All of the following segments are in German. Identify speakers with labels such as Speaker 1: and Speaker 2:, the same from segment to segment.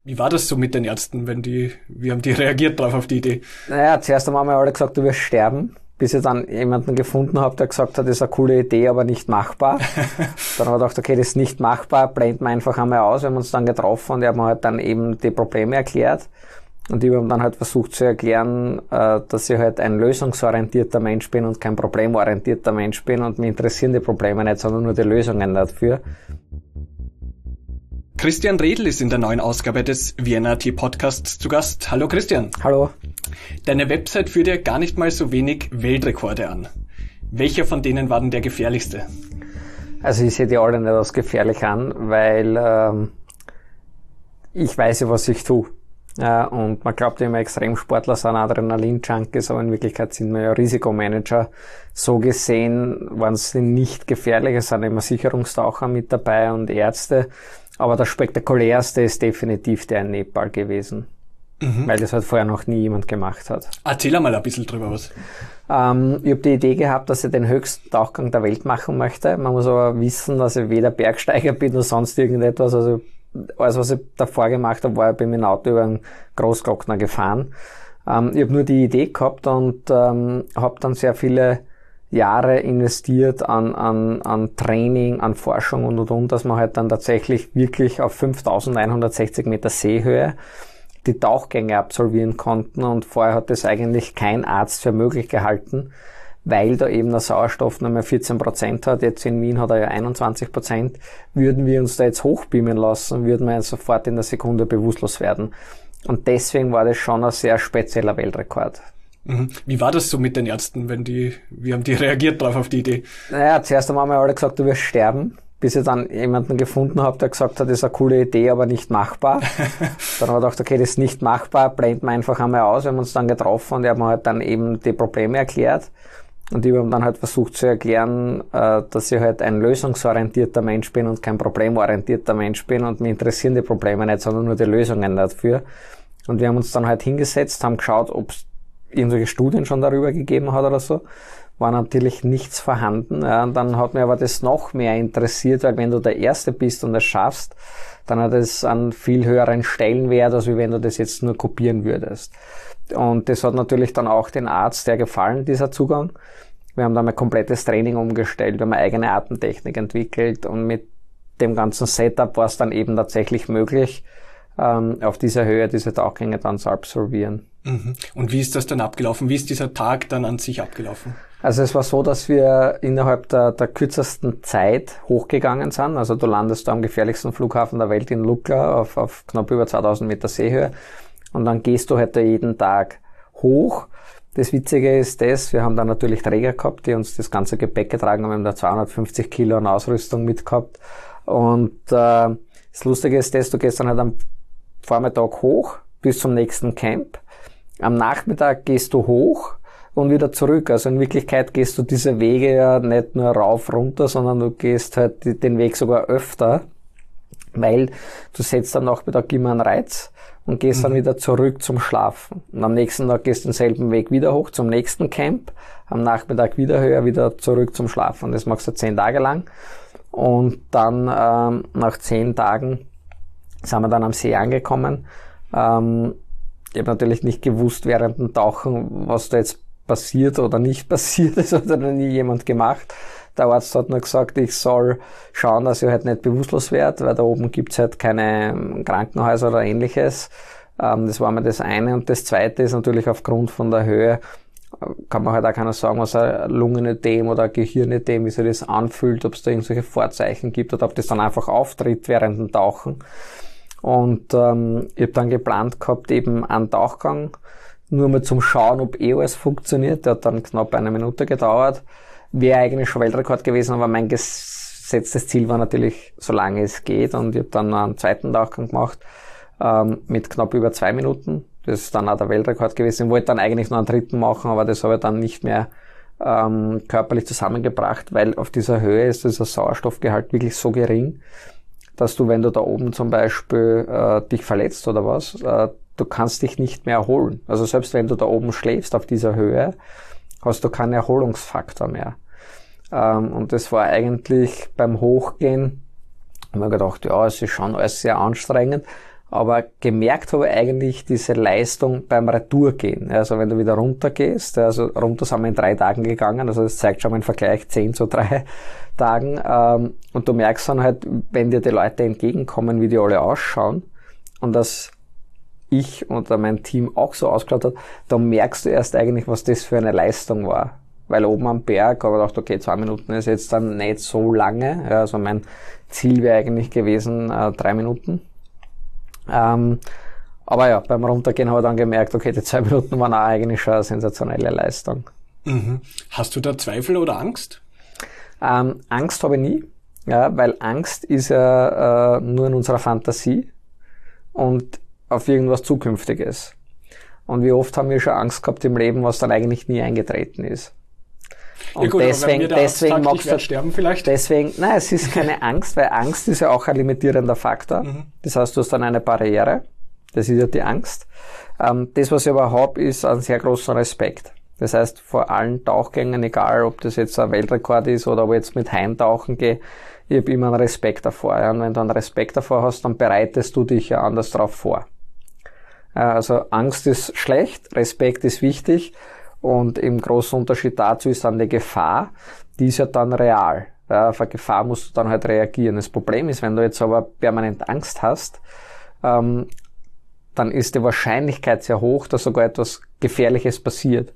Speaker 1: Wie war das so mit den Ärzten, wie haben die reagiert drauf auf die Idee?
Speaker 2: Naja, zuerst haben wir alle gesagt, du wirst sterben, bis ich dann jemanden gefunden habe, der gesagt hat, das ist eine coole Idee, aber nicht machbar. Dann haben wir gedacht, okay, das ist nicht machbar, blenden wir einfach einmal aus. Wir haben uns dann getroffen und er hat mir halt dann eben die Probleme erklärt. Und ich habe dann halt versucht zu erklären, dass ich halt ein lösungsorientierter Mensch bin und kein problemorientierter Mensch bin und mich interessieren die Probleme nicht, sondern nur die Lösungen dafür.
Speaker 1: Christian Redl ist in der neuen Ausgabe des Vienna AT Podcasts zu Gast. Hallo Christian.
Speaker 2: Hallo.
Speaker 1: Deine Website führt ja gar nicht mal so wenig Weltrekorde an. Welcher von denen war denn der gefährlichste?
Speaker 2: Also ich sehe die alle nicht als gefährlich an, weil ich weiß ja, was ich tue. Und man glaubt ja immer, Extremsportler sind Adrenalin-Junkies, aber in Wirklichkeit sind wir ja Risikomanager. So gesehen waren sie nicht gefährlich, es sind immer Sicherungstaucher mit dabei und Ärzte. Aber das spektakulärste ist definitiv der in Nepal gewesen, weil das halt vorher noch nie jemand gemacht hat.
Speaker 1: Erzähl einmal ein bisschen drüber was.
Speaker 2: Ich habe die Idee gehabt, dass ich den höchsten Tauchgang der Welt machen möchte. Man muss aber wissen, dass ich weder Bergsteiger bin noch sonst irgendetwas. Also alles, was ich davor gemacht habe, war, ich bin mit dem Auto über einen Großglockner gefahren. Ich habe nur die Idee gehabt und habe dann sehr viele Jahre investiert an Training, an Forschung und, dass wir halt dann tatsächlich wirklich auf 5160 Meter Seehöhe die Tauchgänge absolvieren konnten. Und vorher hat das eigentlich kein Arzt für möglich gehalten, weil da eben der Sauerstoff nur mehr 14% hat. Jetzt in Wien hat er ja 21%. Würden wir uns da jetzt hochbeamen lassen, würden wir sofort in der Sekunde bewusstlos werden. Und deswegen war das schon ein sehr spezieller Weltrekord.
Speaker 1: Wie war das so mit den Ärzten, wie haben die reagiert drauf auf die Idee?
Speaker 2: Naja, zuerst haben wir alle gesagt, du wirst sterben, bis ich dann jemanden gefunden habe, der gesagt hat, das ist eine coole Idee, aber nicht machbar. Dann haben wir gedacht, okay, das ist nicht machbar, blenden wir einfach einmal aus. Wir haben uns dann getroffen und er hat mir halt dann eben die Probleme erklärt. Und ich habe dann halt versucht zu erklären, dass ich halt ein lösungsorientierter Mensch bin und kein problemorientierter Mensch bin und mich interessieren die Probleme nicht, sondern nur die Lösungen dafür. Und wir haben uns dann halt hingesetzt, haben geschaut, ob es irgendwelche Studien schon darüber gegeben hat oder so, war natürlich nichts vorhanden. Ja, und dann hat mich aber das noch mehr interessiert, weil wenn du der Erste bist und das schaffst, dann hat es einen viel höheren Stellenwert, als wenn du das jetzt nur kopieren würdest. Und das hat natürlich dann auch den Arzt sehr gefallen, dieser Zugang. Wir haben dann ein komplettes Training umgestellt, wir haben eine eigene Atemtechnik entwickelt und mit dem ganzen Setup war es dann eben tatsächlich möglich, auf dieser Höhe diese Tauchgänge dann zu absolvieren.
Speaker 1: Und wie ist das dann abgelaufen? Wie ist dieser Tag dann an sich abgelaufen?
Speaker 2: Also es war so, dass wir innerhalb der kürzesten Zeit hochgegangen sind. Also du landest da am gefährlichsten Flughafen der Welt in Lukla auf knapp über 2000 Meter Seehöhe und dann gehst du halt da jeden Tag hoch. Das Witzige ist wir haben dann natürlich Träger gehabt, die uns das ganze Gepäck getragen haben. Wir haben da 250 Kilo an Ausrüstung mitgehabt. Und das Lustige ist du gehst dann halt am Vormittag hoch bis zum nächsten Camp. Am Nachmittag gehst du hoch und wieder zurück. Also in Wirklichkeit gehst du diese Wege ja nicht nur rauf, runter, sondern du gehst halt den Weg sogar öfter, weil du setzt am Nachmittag immer einen Reiz und gehst dann wieder zurück zum Schlafen. Und am nächsten Tag gehst du denselben Weg wieder hoch zum nächsten Camp, am Nachmittag wieder höher, wieder zurück zum Schlafen. Das machst du 10 Tage lang. Und dann nach 10 Tagen sind wir dann am See angekommen. Ich habe natürlich nicht gewusst während dem Tauchen, was da jetzt passiert oder nicht passiert. Das hat noch nie jemand gemacht. Der Arzt hat nur gesagt, ich soll schauen, dass ich halt nicht bewusstlos werde, weil da oben gibt's halt keine Krankenhäuser oder ähnliches. Das war mir das eine. Und das zweite ist natürlich aufgrund von der Höhe, kann man halt auch keiner sagen, was ein Lungenödem oder ein Gehirnödem, wie sich das anfühlt, ob es da irgendwelche Vorzeichen gibt oder ob das dann einfach auftritt während dem Tauchen. Und ich habe dann geplant gehabt, eben einen Tauchgang, nur mal zum Schauen, ob alles funktioniert. Der hat dann knapp 1 Minute gedauert. Wäre eigentlich schon Weltrekord gewesen, aber mein gesetztes Ziel war natürlich, solange es geht. Und ich habe dann einen zweiten Tauchgang gemacht mit knapp über 2 Minuten. Das ist dann auch der Weltrekord gewesen. Ich wollte dann eigentlich noch einen dritten machen, aber das habe ich dann nicht mehr körperlich zusammengebracht, weil auf dieser Höhe ist dieser Sauerstoffgehalt wirklich so gering, dass du, wenn du da oben zum Beispiel dich verletzt oder was, du kannst dich nicht mehr erholen. Also selbst wenn du da oben schläfst auf dieser Höhe, hast du keinen Erholungsfaktor mehr. Und das war eigentlich beim Hochgehen, habe ich mir gedacht, ja, es ist schon alles sehr anstrengend, Aber gemerkt habe ich eigentlich diese Leistung beim Retourgehen. Also wenn du wieder runtergehst, also runter sind wir in 3 Tagen gegangen, also das zeigt schon mal im Vergleich 10 zu 3 Tagen. Und du merkst dann halt, wenn dir die Leute entgegenkommen, wie die alle ausschauen und dass ich oder mein Team auch so ausgeschaut hat, dann merkst du erst eigentlich, was das für eine Leistung war. Weil oben am Berg habe ich gedacht, okay, 2 Minuten ist jetzt dann nicht so lange. Ja, also mein Ziel wäre eigentlich gewesen 3 Minuten. Aber ja, beim Runtergehen habe ich dann gemerkt, okay, die 2 Minuten waren auch eigentlich schon eine sensationelle Leistung.
Speaker 1: Mhm. Hast du da Zweifel oder Angst?
Speaker 2: Angst habe ich nie, ja, weil Angst ist ja nur in unserer Fantasie und auf irgendwas Zukünftiges. Und wie oft haben wir schon Angst gehabt im Leben, was dann eigentlich nie eingetreten ist. Und
Speaker 1: ja gut, deswegen
Speaker 2: magst du
Speaker 1: sterben vielleicht.
Speaker 2: Deswegen, nein, es ist keine Angst, weil Angst ist ja auch ein limitierender Faktor. Mhm. Das heißt, du hast dann eine Barriere. Das ist ja die Angst. Das, was ich aber habe, ist einen sehr großen Respekt. Das heißt, vor allen Tauchgängen, egal ob das jetzt ein Weltrekord ist oder ob ich jetzt mit Haien tauchen gehe, ich habe immer einen Respekt davor. Ja. Und wenn du einen Respekt davor hast, dann bereitest du dich ja anders darauf vor. Also Angst ist schlecht, Respekt ist wichtig. Und im großen Unterschied dazu ist dann die Gefahr, die ist ja dann real. Ja, auf eine Gefahr musst du dann halt reagieren. Das Problem ist, wenn du jetzt aber permanent Angst hast, dann ist die Wahrscheinlichkeit sehr hoch, dass sogar etwas Gefährliches passiert.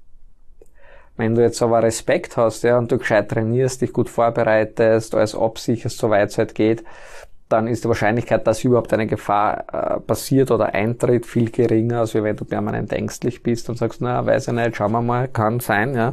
Speaker 2: Wenn du jetzt aber Respekt hast, ja, und du gescheit trainierst, dich gut vorbereitest, alles absicherst, soweit es halt geht, dann ist die Wahrscheinlichkeit, dass überhaupt eine Gefahr passiert oder eintritt, viel geringer, als wenn du permanent ängstlich bist und sagst, na, weiß ich nicht, schauen wir mal, kann sein, ja.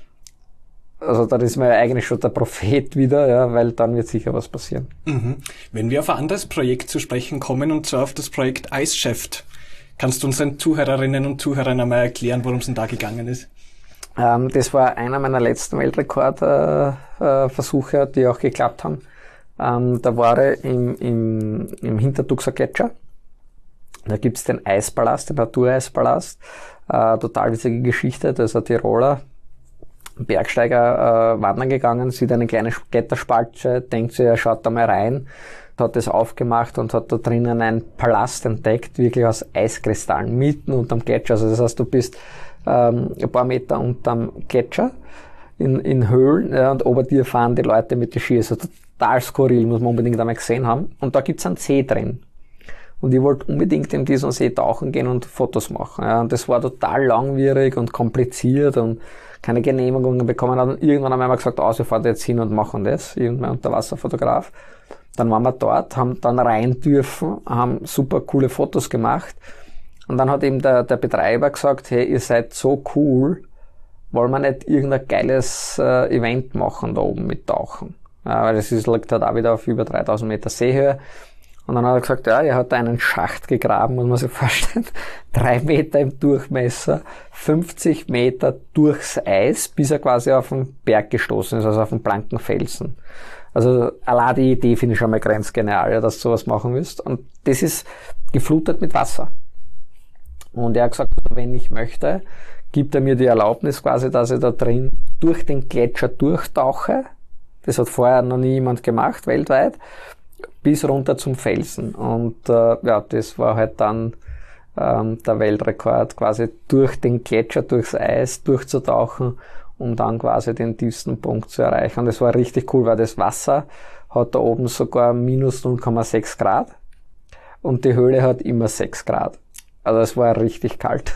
Speaker 2: Also dann ist man ja eigentlich schon der Prophet wieder, ja, weil dann wird sicher was passieren.
Speaker 1: Mhm. Wenn wir auf ein anderes Projekt zu sprechen kommen, und zwar auf das Projekt Ice Chef, kannst du unseren Zuhörerinnen und Zuhörern einmal erklären, worum es denn da gegangen ist?
Speaker 2: Das war einer meiner letzten Weltrekordversuche, die auch geklappt haben. Da war er im Hintertuxer Gletscher. Da gibt's den Eispalast, den Natureispalast. Total witzige Geschichte. Da ist ein Tiroler Bergsteiger wandern gegangen, sieht eine kleine Kletterspalte, denkt sich, er schaut da mal rein, hat das aufgemacht und hat da drinnen einen Palast entdeckt, wirklich aus Eiskristallen, mitten unterm Gletscher. Also das heißt, du bist ein paar Meter unterm Gletscher in Höhlen, ja, und ober dir fahren die Leute mit den Ski. Also total skurril, muss man unbedingt einmal gesehen haben. Und da gibt's einen See drin. Und ich wollte unbedingt in diesen See tauchen gehen und Fotos machen. Ja, und das war total langwierig und kompliziert und keine Genehmigungen bekommen hat. Und irgendwann haben wir gesagt, wir fahren jetzt hin und machen das. Irgendwann Unterwasserfotograf. Dann waren wir dort, haben dann rein dürfen, haben super coole Fotos gemacht. Und dann hat eben der Betreiber gesagt, hey, ihr seid so cool, wollen wir nicht irgendein geiles Event machen da oben mit Tauchen. Ja, weil das liegt halt auch wieder auf über 3000 Meter Seehöhe. Und dann hat er gesagt, ja, er hat da einen Schacht gegraben, muss man sich vorstellen, 3 Meter im Durchmesser, 50 Meter durchs Eis, bis er quasi auf den Berg gestoßen ist, also auf den blanken Felsen. Also allein die Idee finde ich schon mal grenzgenial, ja, dass du sowas machen willst. Und das ist geflutet mit Wasser. Und er hat gesagt, wenn ich möchte, gibt er mir die Erlaubnis quasi, dass ich da drin durch den Gletscher durchtauche. Das hat vorher noch nie jemand gemacht, weltweit. Bis runter zum Felsen. Und ja, das war halt dann der Weltrekord, quasi durch den Gletscher, durchs Eis durchzutauchen, um dann quasi den tiefsten Punkt zu erreichen. Und das war richtig cool, weil das Wasser hat da oben sogar minus 0,6 Grad und die Höhle hat immer 6 Grad. Also es war richtig kalt.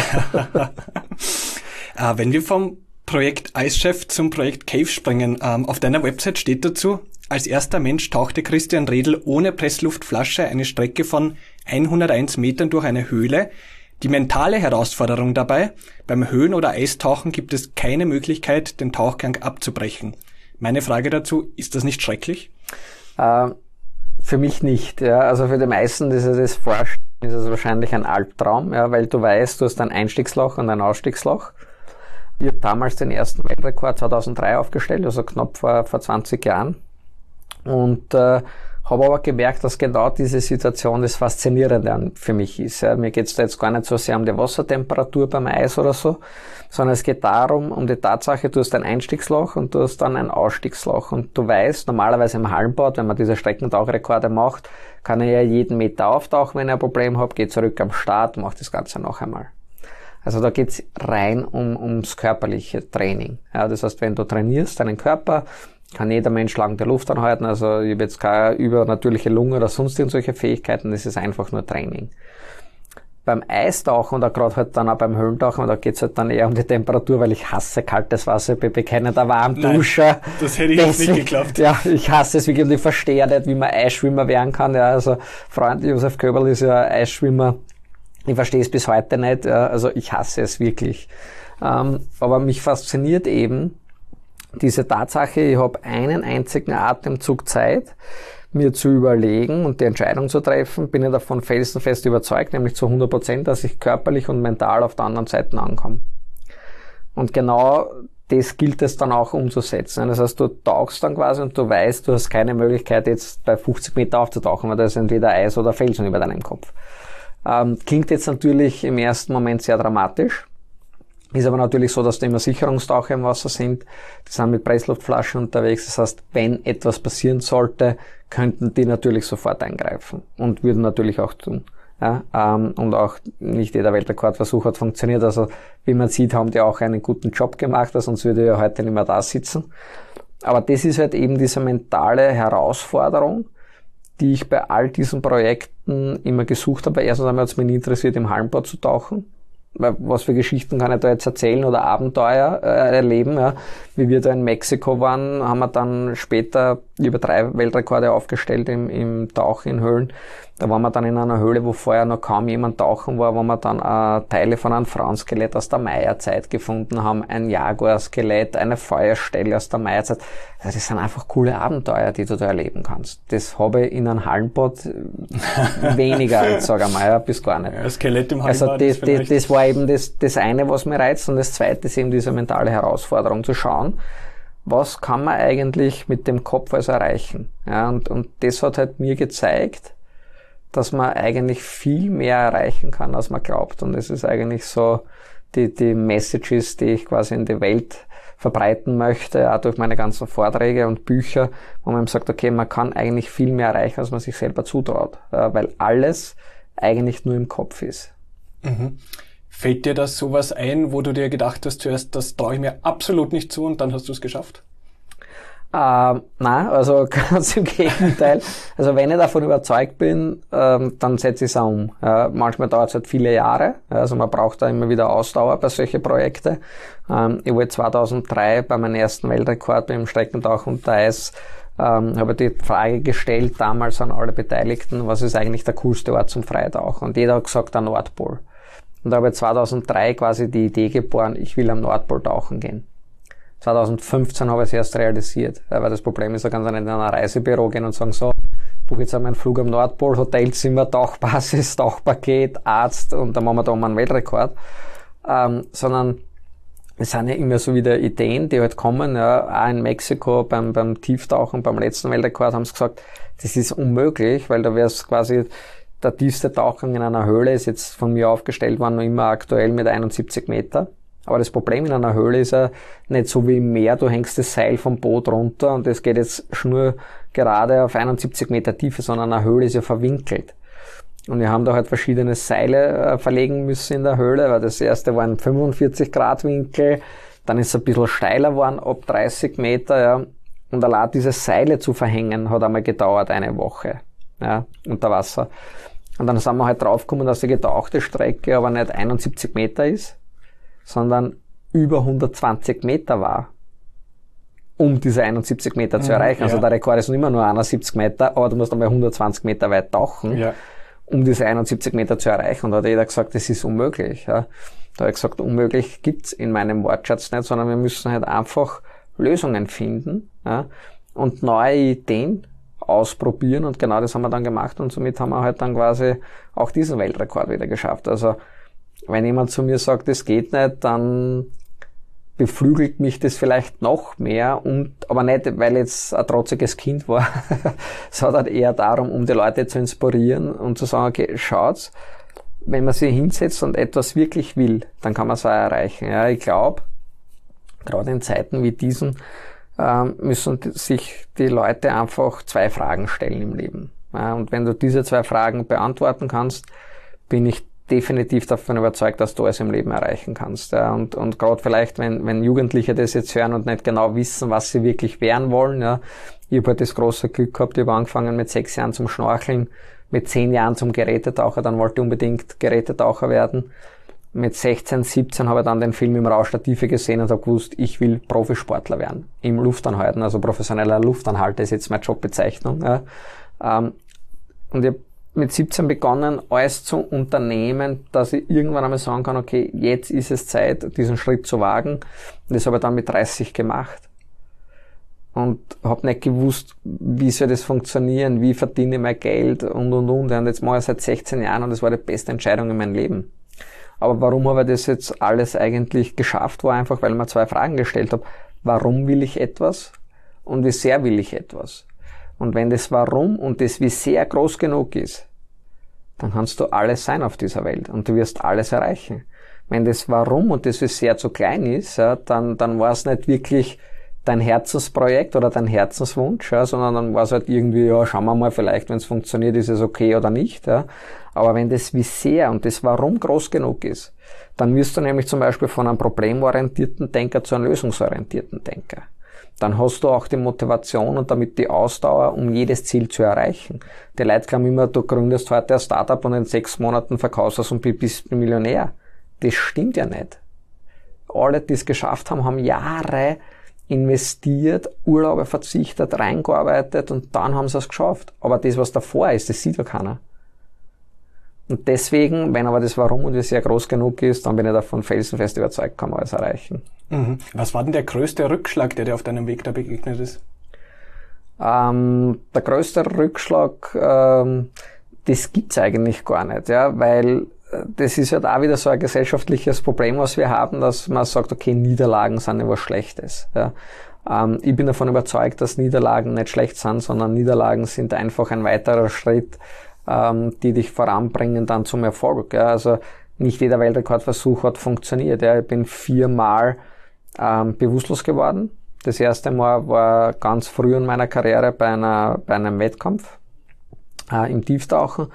Speaker 1: Wenn wir vom Projekt Ice Chef zum Projekt Cave springen, auf deiner Website steht dazu, als erster Mensch tauchte Christian Redl ohne Pressluftflasche eine Strecke von 101 Metern durch eine Höhle. Die mentale Herausforderung dabei, beim Höhen- oder Eistauchen gibt es keine Möglichkeit, den Tauchgang abzubrechen. Meine Frage dazu, ist das nicht schrecklich?
Speaker 2: Für mich nicht. Ja. Also für die meisten ist es ist es wahrscheinlich ein Albtraum, ja, weil du weißt, du hast ein Einstiegsloch und ein Ausstiegsloch. Ich habe damals den ersten Weltrekord 2003 aufgestellt, also knapp vor 20 Jahren. Und Habe aber gemerkt, dass genau diese Situation das Faszinierende für mich ist. Ja. Mir geht es da jetzt gar nicht so sehr um die Wassertemperatur beim Eis oder so, sondern es geht darum, um die Tatsache, du hast ein Einstiegsloch und du hast dann ein Ausstiegsloch. Und du weißt, normalerweise im Hallenbad, wenn man diese Streckentauchrekorde macht, kann ich ja jeden Meter auftauchen, wenn ich ein Problem habe, gehe zurück am Start, mache das Ganze noch einmal. Also da geht's rein ums körperliche Training. Ja, das heißt, wenn du trainierst deinen Körper, kann jeder Mensch lang die Luft anhalten. Also ich habe jetzt keine übernatürliche Lunge oder sonst irgendwelche Fähigkeiten, das ist einfach nur Training. Beim Eistauchen oder gerade halt dann auch beim Höhlentauchen, da geht's halt dann eher um die Temperatur, weil ich hasse kaltes Wasser, ich bin bekennender Warmduscher.
Speaker 1: Das hätte ich jetzt nicht geglaubt.
Speaker 2: Ja, ich hasse es wirklich und ich verstehe nicht, wie man Eisschwimmer werden kann. Ja, also Freund Josef Köberl ist ja Eisschwimmer. Ich verstehe es bis heute nicht. Ja, also ich hasse es wirklich. Aber mich fasziniert eben diese Tatsache, ich habe einen einzigen Atemzug Zeit, mir zu überlegen und die Entscheidung zu treffen, bin ich davon felsenfest überzeugt, nämlich zu 100%, dass ich körperlich und mental auf der anderen Seite ankomme. Und genau das gilt es dann auch umzusetzen. Das heißt, du tauchst dann quasi und du weißt, du hast keine Möglichkeit, jetzt bei 50 Meter aufzutauchen, weil da ist entweder Eis oder Felsen über deinem Kopf. Klingt jetzt natürlich im ersten Moment sehr dramatisch. Ist aber natürlich so, dass da immer Sicherungstaucher im Wasser sind. Die sind mit Pressluftflaschen unterwegs. Das heißt, wenn etwas passieren sollte, könnten die natürlich sofort eingreifen. Und würden natürlich auch tun. Ja, und auch nicht jeder Weltrekordversuch hat funktioniert. Also, wie man sieht, haben die auch einen guten Job gemacht, sonst würde ich ja heute nicht mehr da sitzen. Aber das ist halt eben diese mentale Herausforderung, die ich bei all diesen Projekten immer gesucht habe. Erstens einmal hat es mich nie interessiert, im Hallenbad zu tauchen. Was für Geschichten kann ich da jetzt erzählen oder Abenteuer erleben. Ja. Wie wir da in Mexiko waren, haben wir dann später über 3 Weltrekorde aufgestellt im Tauchen in Höhlen. Da waren wir dann in einer Höhle, wo vorher noch kaum jemand tauchen war, wo wir dann Teile von einem Frauenskelett aus der Maya-Zeit gefunden haben, ein Jaguar-Skelett, eine Feuerstelle aus der Maya-Zeit. Also das sind einfach coole Abenteuer, die du da erleben kannst. Das habe ich in einem Hallenbad weniger, sage ich mal, ja, bis gar nicht.
Speaker 1: Ja, Skelett im Hallenbad.
Speaker 2: Also das war eben das eine, was mir reizt, und das zweite ist eben diese mentale Herausforderung, zu schauen, was kann man eigentlich mit dem Kopf also erreichen. Ja, und das hat halt mir gezeigt, dass man eigentlich viel mehr erreichen kann, als man glaubt. Und das ist eigentlich so die Messages, die ich quasi in die Welt verbreiten möchte, auch durch meine ganzen Vorträge und Bücher, wo man sagt, okay, man kann eigentlich viel mehr erreichen, als man sich selber zutraut, weil alles eigentlich nur im Kopf ist.
Speaker 1: Mhm. Fällt dir das sowas ein, wo du dir gedacht hast zuerst, das traue ich mir absolut nicht zu, und dann hast du es geschafft?
Speaker 2: Nein, also ganz im Gegenteil. Also wenn ich davon überzeugt bin, dann setze ich es auch um. Manchmal dauert es halt viele Jahre. Also man braucht da immer wieder Ausdauer bei solchen Projekten. Ich wollte 2003 bei meinem ersten Weltrekord beim Streckentauchen unter Eis, habe die Frage gestellt damals an alle Beteiligten, was ist eigentlich der coolste Ort zum Freitauchen? Und jeder hat gesagt, der Nordpol. Und da habe ich 2003 quasi die Idee geboren, ich will am Nordpol tauchen gehen. 2015 habe ich es erst realisiert, weil das Problem ist, da kannst du nicht in ein Reisebüro gehen und sagen, so, buche jetzt einmal einen Flug am Nordpol, Hotelzimmer, Tauchbasis, Tauchpaket, Arzt, und dann machen wir da mal einen Weltrekord. Sondern es sind ja immer so wieder Ideen, die halt kommen. Ja, auch in Mexiko beim Tieftauchen, beim letzten Weltrekord haben sie gesagt, das ist unmöglich, weil da wäre es quasi, der tiefste Tauchgang in einer Höhle ist jetzt von mir aufgestellt worden, noch immer aktuell mit 71 Meter. Aber das Problem in einer Höhle ist ja nicht so wie im Meer, du hängst das Seil vom Boot runter und das geht jetzt schnurgerade auf 71 Meter Tiefe, sondern eine Höhle ist ja verwinkelt. Und wir haben da halt verschiedene Seile verlegen müssen in der Höhle, weil das erste war ein 45 Grad Winkel, dann ist es ein bisschen steiler geworden, ab 30 Meter, ja. Und allein diese Seile zu verhängen, hat einmal gedauert, eine Woche, ja, unter Wasser. Und dann sind wir halt draufgekommen, dass die getauchte Strecke aber nicht 71 Meter ist, sondern über 120 Meter war, um diese 71 Meter zu erreichen. Ja. Also der Rekord ist noch immer nur 71 Meter, aber du musst einmal 120 Meter weit tauchen, ja, um diese 71 Meter zu erreichen. Und da hat jeder gesagt, das ist unmöglich. Ja. Da habe ich gesagt, unmöglich gibt's in meinem Wortschatz nicht, sondern wir müssen halt einfach Lösungen finden, ja, und neue Ideen ausprobieren, und genau das haben wir dann gemacht, und somit haben wir halt dann quasi auch diesen Weltrekord wieder geschafft. Also wenn jemand zu mir sagt, das geht nicht, dann beflügelt mich das vielleicht noch mehr, aber nicht, weil jetzt ein trotziges Kind war, sondern eher darum, um die Leute zu inspirieren und zu sagen, okay, schaut's, wenn man sich hinsetzt und etwas wirklich will, dann kann man es auch erreichen. Ja, ich glaube, gerade in Zeiten wie diesen müssen sich die Leute einfach 2 Fragen stellen im Leben. Ja, und wenn du diese 2 Fragen beantworten kannst, bin ich definitiv davon überzeugt, dass du alles im Leben erreichen kannst. Ja, und gerade vielleicht, wenn Jugendliche das jetzt hören und nicht genau wissen, was sie wirklich werden wollen. Ja, ich habe halt das große Glück gehabt, ich habe angefangen mit 6 Jahren zum Schnorcheln, mit 10 Jahren zum Gerätetaucher, dann wollte ich unbedingt Gerätetaucher werden. Mit 16, 17 habe ich dann den Film im Rausch der Tiefe gesehen und habe gewusst, ich will Profisportler werden. Im Luftanhalten, also professioneller Luftanhalter ist jetzt meine Jobbezeichnung. Ja. Und ich habe mit 17 begonnen, alles zu unternehmen, dass ich irgendwann einmal sagen kann, okay, jetzt ist es Zeit, diesen Schritt zu wagen. Und das habe ich dann mit 30 gemacht. Und habe nicht gewusst, wie soll das funktionieren, wie verdiene ich mein Geld und. Und jetzt mache ich seit 16 Jahren und das war die beste Entscheidung in meinem Leben. Aber warum habe ich das jetzt alles eigentlich geschafft, war einfach, weil ich mir 2 Fragen gestellt habe. Warum will ich etwas und wie sehr will ich etwas? Und wenn das Warum und das Wie sehr groß genug ist, dann kannst du alles sein auf dieser Welt und du wirst alles erreichen. Wenn das Warum und das Wie sehr zu klein ist, ja, dann war es nicht wirklich dein Herzensprojekt oder dein Herzenswunsch, ja, sondern dann war es halt irgendwie, ja, schauen wir mal, vielleicht, wenn es funktioniert, ist es okay oder nicht. Ja. Aber wenn das Wie sehr und das Warum groß genug ist, dann wirst du nämlich zum Beispiel von einem problemorientierten Denker zu einem lösungsorientierten Denker. Dann hast du auch die Motivation und damit die Ausdauer, um jedes Ziel zu erreichen. Die Leute glauben immer, du gründest heute ein Startup und in 6 Monaten verkaufst du es und bist Millionär. Das stimmt ja nicht. Alle, die es geschafft haben, haben Jahre investiert, Urlaube verzichtet, reingearbeitet und dann haben sie es geschafft. Aber das, was davor ist, das sieht ja keiner. Und deswegen, wenn aber das Warum und wie sehr groß genug ist, dann bin ich davon felsenfest überzeugt, kann man alles erreichen.
Speaker 1: Mhm. Was war denn der größte Rückschlag, der dir auf deinem Weg da begegnet ist?
Speaker 2: Der größte Rückschlag, das gibt's eigentlich gar nicht, ja, weil das ist halt auch wieder so ein gesellschaftliches Problem, was wir haben, dass man sagt, okay, Niederlagen sind ja was Schlechtes. Ja. Ich bin davon überzeugt, dass Niederlagen nicht schlecht sind, sondern Niederlagen sind einfach ein weiterer Schritt, die dich voranbringen dann zum Erfolg. Ja. Also nicht jeder Weltrekordversuch hat funktioniert. Ja. Ich bin 4-mal bewusstlos geworden. Das erste Mal war ganz früh in meiner Karriere bei einem Wettkampf im Tieftauchen.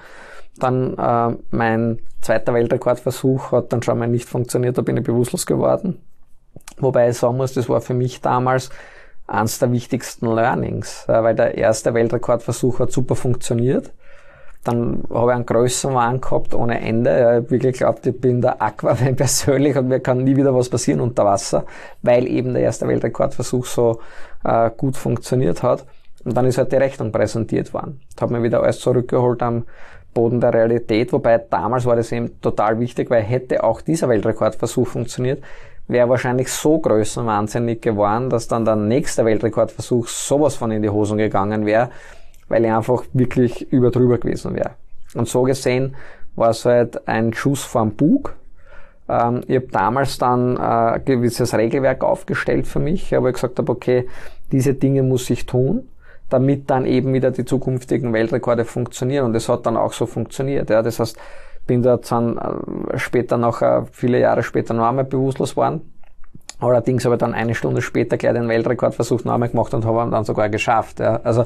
Speaker 2: Dann mein 2. Weltrekordversuch hat dann schon mal nicht funktioniert, da bin ich bewusstlos geworden. Wobei ich sagen muss, das war für mich damals eines der wichtigsten Learnings, weil der 1. Weltrekordversuch hat super funktioniert. Dann habe ich einen Größenwahn gehabt ohne Ende. Ja, ich habe wirklich geglaubt, ich bin der Aquaman persönlich und mir kann nie wieder was passieren unter Wasser, weil eben der 1. Weltrekordversuch so gut funktioniert hat. Und dann ist halt die Rechnung präsentiert worden. Da habe mir wieder alles zurückgeholt am Boden der Realität, wobei damals war das eben total wichtig, weil hätte auch dieser Weltrekordversuch funktioniert, wäre wahrscheinlich so größenwahnsinnig geworden, dass dann der nächste Weltrekordversuch sowas von in die Hosen gegangen wäre, weil ich einfach wirklich drüber gewesen wäre. Und so gesehen war es halt ein Schuss vorm Bug. Ich habe damals dann ein gewisses Regelwerk aufgestellt für mich, wo ich gesagt habe, okay, diese Dinge muss ich tun, damit dann eben wieder die zukünftigen Weltrekorde funktionieren. Und das hat dann auch so funktioniert. Ja. Das heißt, bin dort dann später viele Jahre später noch einmal bewusstlos geworden. Allerdings habe ich dann 1 Stunde später gleich den Weltrekordversuch noch einmal gemacht und habe ihn dann sogar geschafft. Ja. Also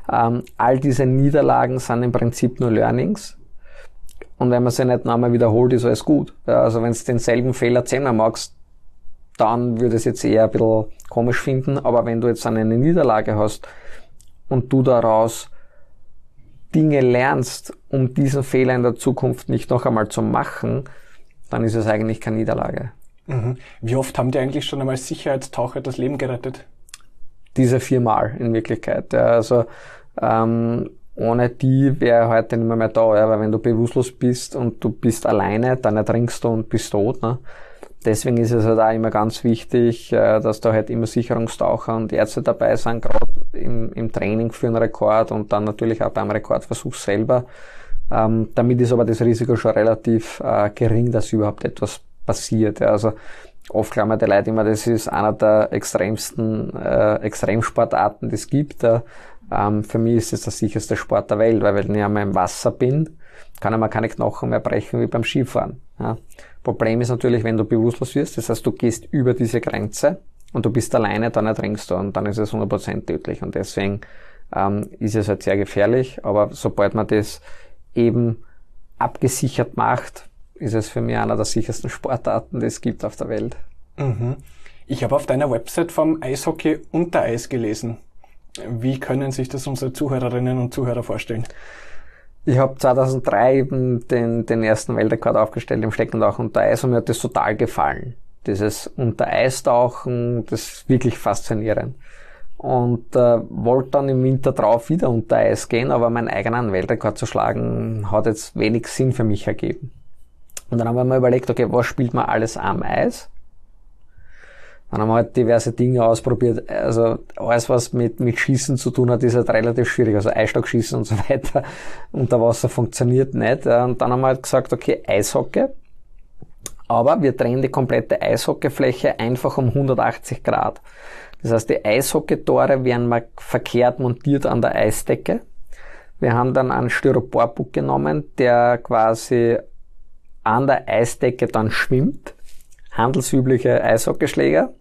Speaker 2: all diese Niederlagen sind im Prinzip nur Learnings. Und wenn man sie nicht noch einmal wiederholt, ist alles gut. Ja, also wenn du denselben Fehler 10-mal machst, dann würde ich es jetzt eher ein bisschen komisch finden. Aber wenn du jetzt eine Niederlage hast und du daraus Dinge lernst, um diesen Fehler in der Zukunft nicht noch einmal zu machen, dann ist es eigentlich keine Niederlage.
Speaker 1: Mhm. Wie oft haben die eigentlich schon einmal Sicherheitstaucher das Leben gerettet?
Speaker 2: Diese 4-mal in Wirklichkeit. Ja, also ohne die wäre heute nicht mehr da, ja, weil wenn du bewusstlos bist und du bist alleine, dann ertrinkst du und bist tot. Ne? Deswegen ist es halt auch immer ganz wichtig, dass da halt immer Sicherungstaucher und Ärzte dabei sind, gerade im Training für einen Rekord und dann natürlich auch beim Rekordversuch selber. Damit ist aber das Risiko schon relativ gering, dass überhaupt etwas passiert. Ja. Also Oft glauben die Leute immer, das ist einer der extremsten Extremsportarten, die es gibt. Für mich ist es der sicherste Sport der Welt, weil wenn ich einmal im Wasser bin, kann ich mir keine Knochen mehr brechen wie beim Skifahren. Ja. Problem ist natürlich, wenn du bewusstlos wirst, das heißt, du gehst über diese Grenze und du bist alleine, dann ertrinkst du und dann ist es 100% tödlich und deswegen ist es halt sehr gefährlich, aber sobald man das eben abgesichert macht, ist es für mich einer der sichersten Sportarten, die es gibt auf der Welt.
Speaker 1: Mhm. Ich habe auf deiner Website vom Eishockey unter Eis gelesen. Wie können sich das unsere Zuhörerinnen und Zuhörer vorstellen?
Speaker 2: Ich habe 2003 eben den ersten Weltrekord aufgestellt im Steckentauchen unter Eis und mir hat das total gefallen. Dieses Unter-Eis-Tauchen, das ist wirklich faszinierend. Und wollte dann im Winter drauf wieder unter Eis gehen, aber meinen eigenen Weltrekord zu schlagen, hat jetzt wenig Sinn für mich ergeben. Und dann haben wir mal überlegt, okay, was spielt man alles am Eis? Dann haben wir halt diverse Dinge ausprobiert. Also alles, was mit Schießen zu tun hat, ist halt relativ schwierig. Also Eisstockschießen und so weiter unter Wasser funktioniert nicht. Und dann haben wir halt gesagt, okay, Eishockey. Aber wir drehen die komplette Eishockeyfläche einfach um 180 Grad. Das heißt, die Eishockeytore werden mal verkehrt montiert an der Eisdecke. Wir haben dann einen Styroporpuck genommen, der quasi an der Eisdecke dann schwimmt. Handelsübliche Eishockeyschläger.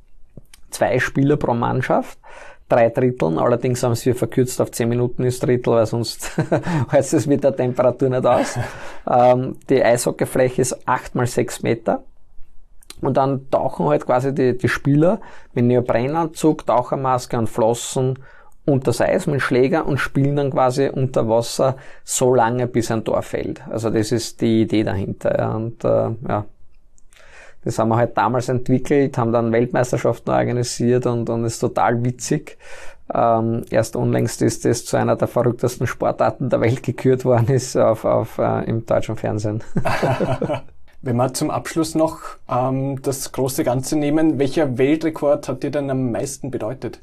Speaker 2: 2 Spieler pro Mannschaft. 3 Dritteln. Allerdings haben sie verkürzt auf 10 Minuten ist Drittel, weil sonst heißt es mit der Temperatur nicht aus. Die Eishockeyfläche ist 8 mal 6 Meter. Und dann tauchen halt quasi die Spieler mit Neoprenanzug, Tauchermaske und Flossen unter das Eis mit Schläger und spielen dann quasi unter Wasser so lange, bis ein Tor fällt. Also das ist die Idee dahinter. Ja. Und das haben wir halt damals entwickelt, haben dann Weltmeisterschaften organisiert und ist total witzig. Erst unlängst ist das zu einer der verrücktesten Sportarten der Welt gekürt worden ist im deutschen Fernsehen.
Speaker 1: Wenn wir zum Abschluss noch das große Ganze nehmen, welcher Weltrekord hat dir denn am meisten bedeutet?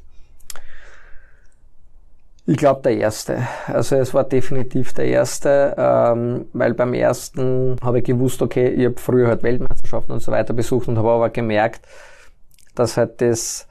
Speaker 2: Ich glaube der erste. Also es war definitiv der erste, weil beim ersten habe ich gewusst, okay, ich habe früher halt Weltmeisterschaften und so weiter besucht und habe aber gemerkt, dass halt das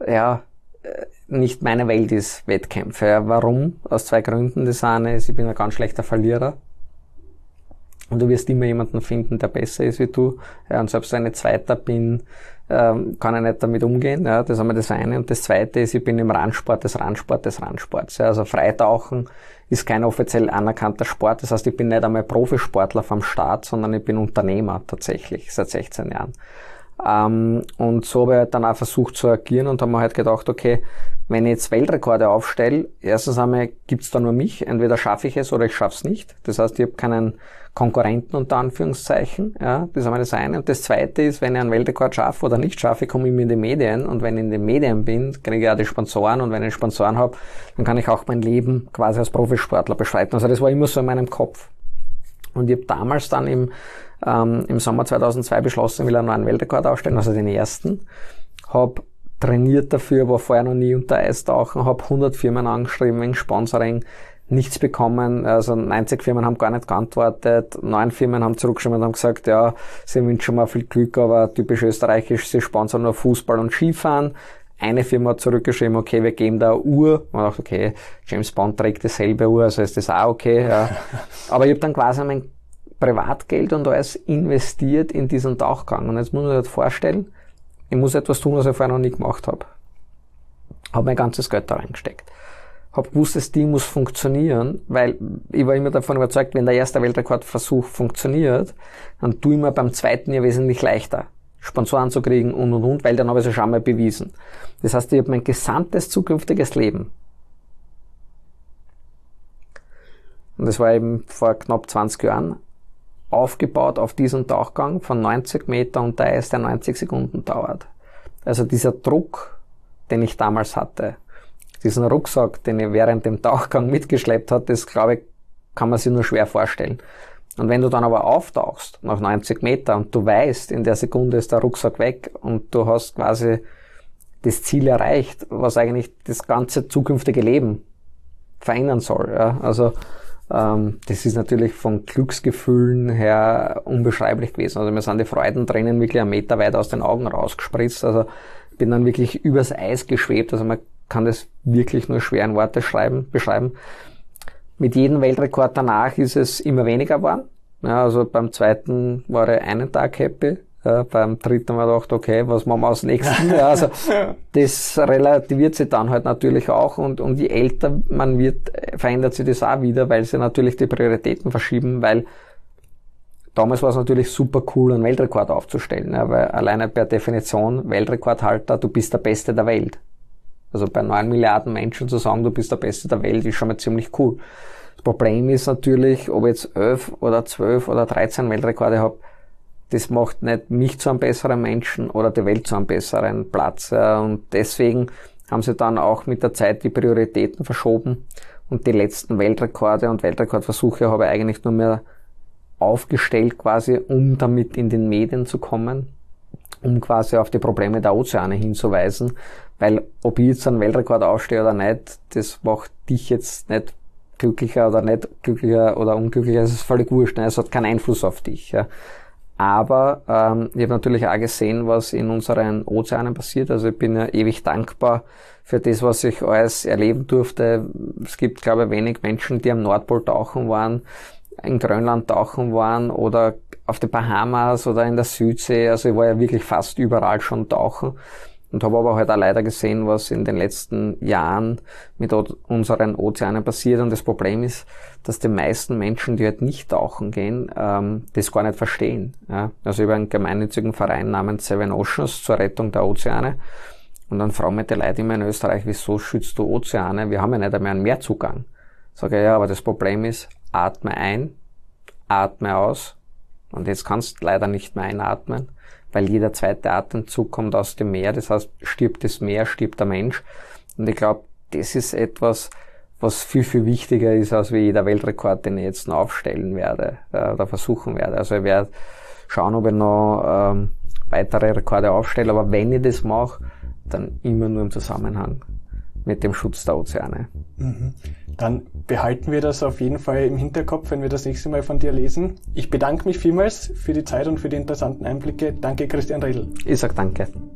Speaker 2: nicht meine Welt ist, Wettkämpfe. Ja, warum? Aus 2 Gründen. Das eine ist, ich bin ein ganz schlechter Verlierer. Und du wirst immer jemanden finden, der besser ist wie du. Ja, und selbst wenn ich Zweiter bin, kann ich nicht damit umgehen. Ja, das ist einmal das eine. Und das zweite ist, ich bin im Randsport des Randsports. Ja, also Freitauchen ist kein offiziell anerkannter Sport. Das heißt, ich bin nicht einmal Profisportler vom Start, sondern ich bin Unternehmer tatsächlich seit 16 Jahren. Und so habe ich halt dann auch versucht zu agieren und habe mir halt gedacht, okay, wenn ich jetzt Weltrekorde aufstelle, erstens einmal gibt's da nur mich, entweder schaffe ich es oder ich schaff's nicht. Das heißt, ich habe keinen Konkurrenten unter Anführungszeichen. Ja, das ist einmal das eine. Und das zweite ist, wenn ich einen Weltrekord schaffe oder nicht schaffe, komme ich in die Medien und wenn ich in den Medien bin, kriege ich auch die Sponsoren und wenn ich Sponsoren habe, dann kann ich auch mein Leben quasi als Profisportler bestreiten. Also das war immer so in meinem Kopf. Und ich habe damals dann im Sommer 2002 beschlossen, ich will einen neuen Weltrekord aufstellen, also den ersten. Habe trainiert dafür, war vorher noch nie unter Eis tauchen, habe 100 Firmen angeschrieben wegen Sponsoring, nichts bekommen, also 90 Firmen haben gar nicht geantwortet, 9 Firmen haben zurückgeschrieben und haben gesagt, ja, sie wünschen mir viel Glück, aber typisch österreichisch, sie sponsern nur Fußball und Skifahren. Eine Firma hat zurückgeschrieben, okay, wir geben da eine Uhr. Man dachte, okay, James Bond trägt dieselbe Uhr, also ist das auch okay. Ja. Aber ich habe dann quasi mein Privatgeld und alles investiert in diesen Tauchgang. Und jetzt muss man sich halt vorstellen, ich muss etwas tun, was ich vorher noch nie gemacht habe. Habe mein ganzes Geld da reingesteckt. Habe gewusst, das Ding muss funktionieren, weil ich war immer davon überzeugt, wenn der erste Weltrekordversuch funktioniert, dann tue ich mir beim zweiten ja wesentlich leichter, Sponsoren zu kriegen und, weil dann habe ich es ja schon mal bewiesen. Das heißt, ich habe mein gesamtes zukünftiges Leben, und das war eben vor knapp 20 Jahren, aufgebaut auf diesen Tauchgang von 90 Meter unter Eis, der 90 Sekunden dauert. Also dieser Druck, den ich damals hatte, diesen Rucksack, den ich während dem Tauchgang mitgeschleppt habe, das, glaube ich, kann man sich nur schwer vorstellen. Und wenn du dann aber auftauchst nach 90 Meter und du weißt, in der Sekunde ist der Rucksack weg und du hast quasi das Ziel erreicht, was eigentlich das ganze zukünftige Leben verändern soll. Ja? Also Das ist natürlich von Glücksgefühlen her unbeschreiblich gewesen. Also mir sind die Freudentränen wirklich 1 Meter weit aus den Augen rausgespritzt. Also bin dann wirklich übers Eis geschwebt. Also man kann das wirklich nur schwer in Worte beschreiben. Mit jedem Weltrekord danach ist es immer weniger geworden. Ja, also beim 2. war ich einen Tag happy. Beim 3. haben wir gedacht, okay, was machen wir als nächsten? Ja, also das relativiert sich dann halt natürlich auch und je älter man wird, verändert sich das auch wieder, weil sie natürlich die Prioritäten verschieben, weil damals war es natürlich super cool, einen Weltrekord aufzustellen, ja, weil alleine per Definition Weltrekordhalter, du bist der Beste der Welt. Also bei 9 Milliarden Menschen zu sagen, du bist der Beste der Welt, ist schon mal ziemlich cool. Das Problem ist natürlich, ob ich jetzt 11 oder 12 oder 13 Weltrekorde habe, das macht nicht mich zu einem besseren Menschen oder die Welt zu einem besseren Platz. Und deswegen haben sie dann auch mit der Zeit die Prioritäten verschoben. Und die letzten Weltrekorde und Weltrekordversuche habe ich eigentlich nur mehr aufgestellt quasi, um damit in den Medien zu kommen, um quasi auf die Probleme der Ozeane hinzuweisen. Weil ob ich jetzt einen Weltrekord aufstehe oder nicht, das macht dich jetzt nicht glücklicher oder nicht glücklicher oder unglücklicher. Es ist völlig wurscht. Ne? Es hat keinen Einfluss auf dich. Ja? Aber ich habe natürlich auch gesehen, was in unseren Ozeanen passiert. Also ich bin ja ewig dankbar für das, was ich alles erleben durfte. Es gibt, glaube ich, wenig Menschen, die am Nordpol tauchen waren, in Grönland tauchen waren oder auf den Bahamas oder in der Südsee. Also ich war ja wirklich fast überall schon tauchen. Und habe aber halt auch leider gesehen, was in den letzten Jahren mit unseren Ozeanen passiert. Und das Problem ist, dass die meisten Menschen, die halt nicht tauchen gehen, das gar nicht verstehen. Ja? Also über einen gemeinnützigen Verein namens Seven Oceans zur Rettung der Ozeane. Und dann fragen mich die Leute immer in Österreich, wieso schützt du Ozeane? Wir haben ja nicht einmal einen Meerzugang. Sage ich, ja, aber das Problem ist, atme ein, atme aus. Und jetzt kannst du leider nicht mehr einatmen, weil jeder 2. Atemzug kommt aus dem Meer. Das heißt, stirbt das Meer, stirbt der Mensch. Und ich glaube, das ist etwas, was viel, viel wichtiger ist, als wie jeder Weltrekord, den ich jetzt noch aufstellen werde oder versuchen werde. Also ich werde schauen, ob ich noch weitere Rekorde aufstelle. Aber wenn ich das mache, dann immer nur im Zusammenhang mit dem Schutz der Ozeane.
Speaker 1: Mhm. Dann behalten wir das auf jeden Fall im Hinterkopf, wenn wir das nächste Mal von dir lesen. Ich bedanke mich vielmals für die Zeit und für die interessanten Einblicke. Danke, Christian Redl.
Speaker 2: Ich sage danke.